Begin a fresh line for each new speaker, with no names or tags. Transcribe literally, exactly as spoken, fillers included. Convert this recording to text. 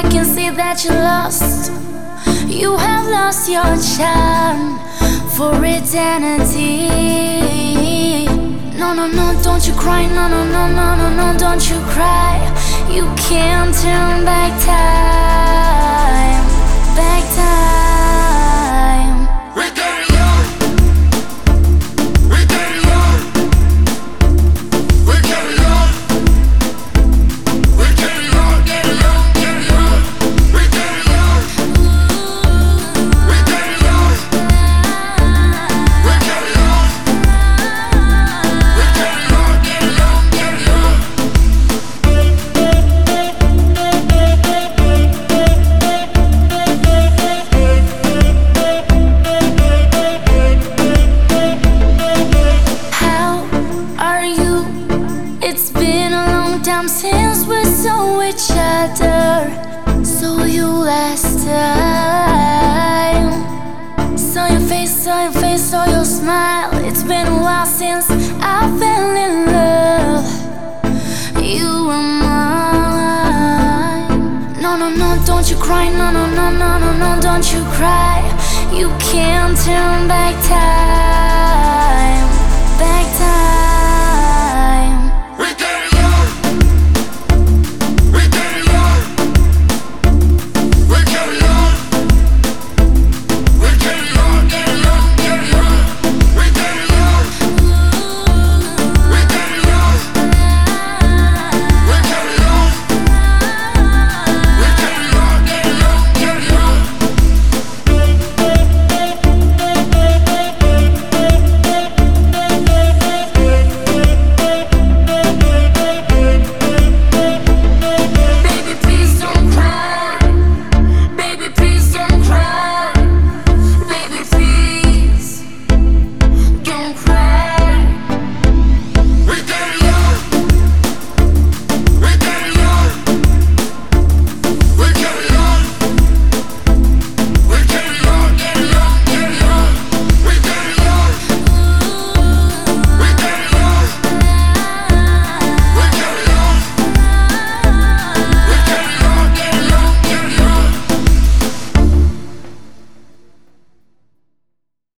I can see that you lost. You have lost your charm for eternity. No, no, no, don't you cry. No, no, no, no, no, no, don't you cry. You can't turn back time, back time.
We carry on. We carry on. We carry on. We carry on, carry on, carry on. We carry on. We carry on. We carry on. We carry on, carry on, carry on.
How are you? It's been a long time since we saw each other. Saw you last time. Saw your face, saw your face, saw your smile. It's been a while since I fell in love. You were mine. No, no, no, don't you cry. No, no, no, no, no, no, don't you cry. You can't turn back time, back time.